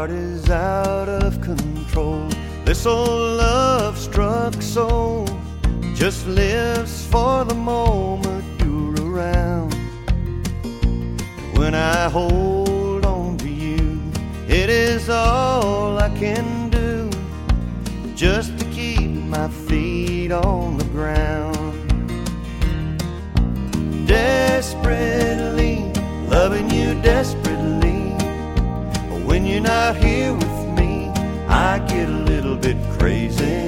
heart is out of control. This old love-struck soul just lives for the moment you're around. When I hold on to you, it is all I can do just to keep my feet on the ground. Desperately loving you desperately, but when you're not here with me, I get a little bit crazy.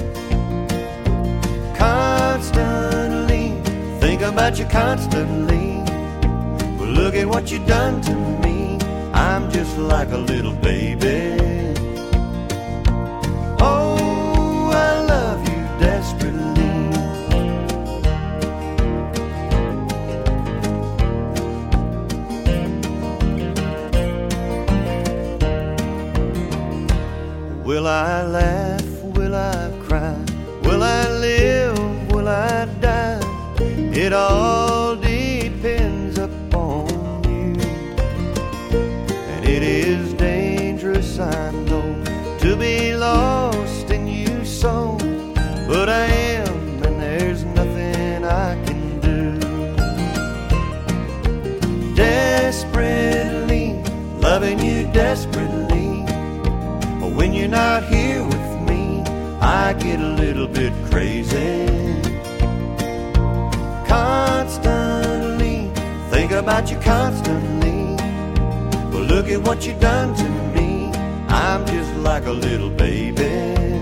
Constantly think about you constantly, but look at what you done to me. I'm just like a little baby. Oh, I love you desperately. Will I laugh? Will I cry? Will I live? Will I die? It all depends upon you. And it is dangerous, I know, to be lost in you so, but I am, and there's nothing I can do. Desperately loving you desperately, but when you're not here with me, I get a little bit crazy. Constantly think about you constantly, but look at what you done to me. I'm just like a little baby.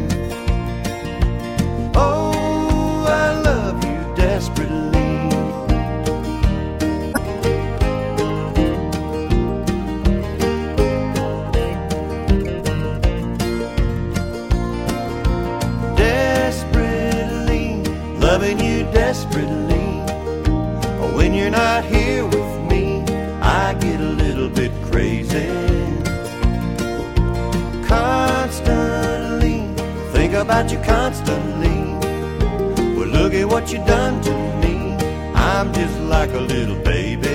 Oh, I love you desperately. Loving you desperately, but when you're not here with me, I get a little bit crazy. Constantly think about you constantly, but look at what you done to me. I'm just like a little baby.